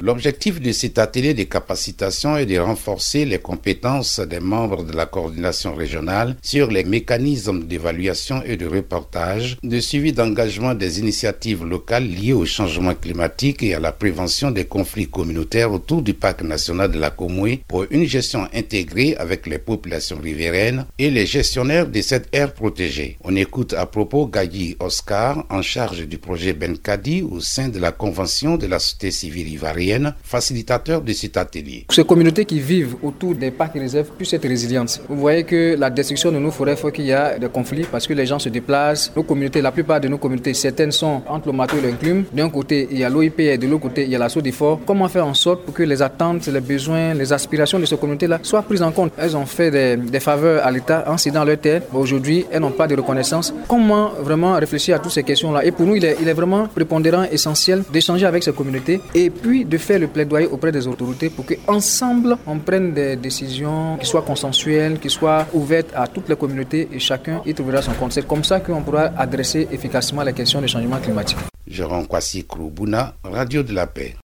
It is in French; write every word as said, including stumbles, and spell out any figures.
L'objectif de cet atelier de capacitation est de renforcer les compétences des membres de la coordination régionale sur les mécanismes d'évaluation et de reportage, de suivi d'engagement des initiatives locales liées au changement climatique et à la prévention des conflits communautaires autour du parc national de la Comoé pour une gestion intégrée avec les populations riveraines et les gestionnaires de cette aire protégée. On écoute à propos Gayi Oscar, en charge du projet Benkadi au sein de la Convention de la société civile ivoirienne, facilitateur de cet atelier. Ces communautés qui vivent autour des parcs et réserves puissent être résilientes. Vous voyez que la destruction de nos forêts fait qu'il y a des conflits parce que les gens se déplacent. Nos communautés, la plupart de nos communautés, certaines sont entre le Mato et l'Enclume. D'un côté, il y a l'O I P et de l'autre côté, il y a la Sodefort. Comment faire en sorte pour que les attentes, les besoins, les aspirations de ces communautés-là soient prises en compte? Elles ont fait des, des faveurs à l'État en cédant leur terre. Aujourd'hui, elles n'ont pas de reconnaissance. Comment vraiment réfléchir à toutes ces questions-là? Et pour nous, il est, il est vraiment prépondérant, essentiel d'échanger avec ces communautés et puis de faire le plaidoyer auprès des autorités pour qu'ensemble, on prenne des décisions qui soient consensuelles, qui soient ouvertes à toutes les communautés et chacun y trouvera son compte. C'est comme ça qu'on pourra adresser efficacement la question du changement climatique. Jérôme Kwasi Kroubouna, Radio de la Paix.